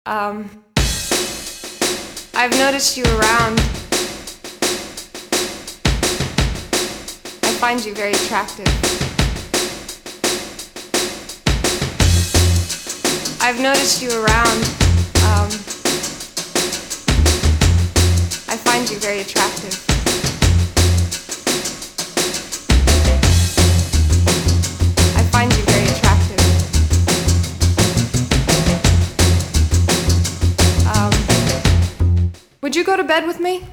Um, I've noticed you around. I find you very attractive. I've noticed you around. I find you very attractive. I find you very attractive. Would you go to bed with me?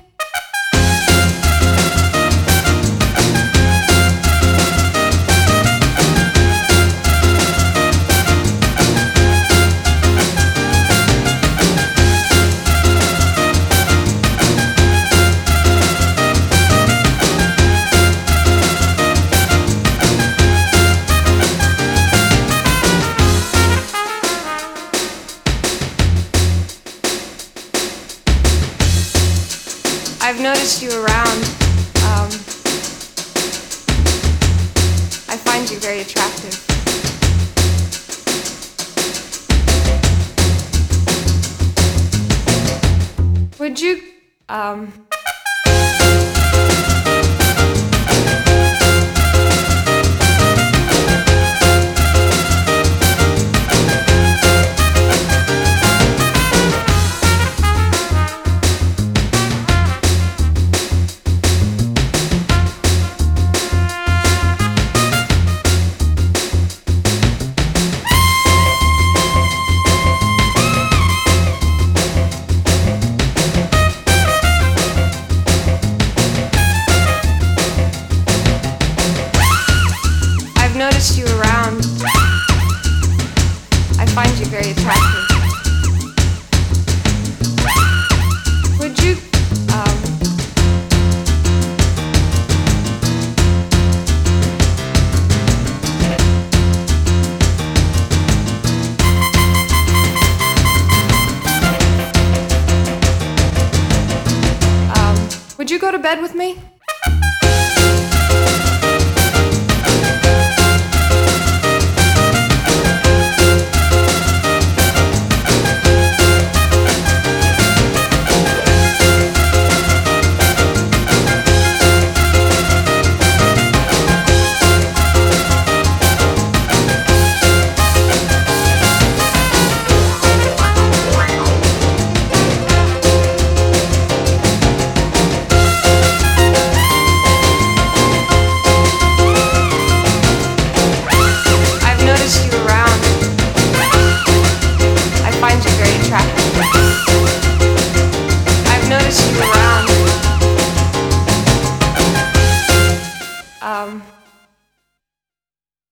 I've noticed you around. I find you very attractive. Would you, noticed you around. I find you very attractive. Would you, would you go to bed with me? I've noticed you around.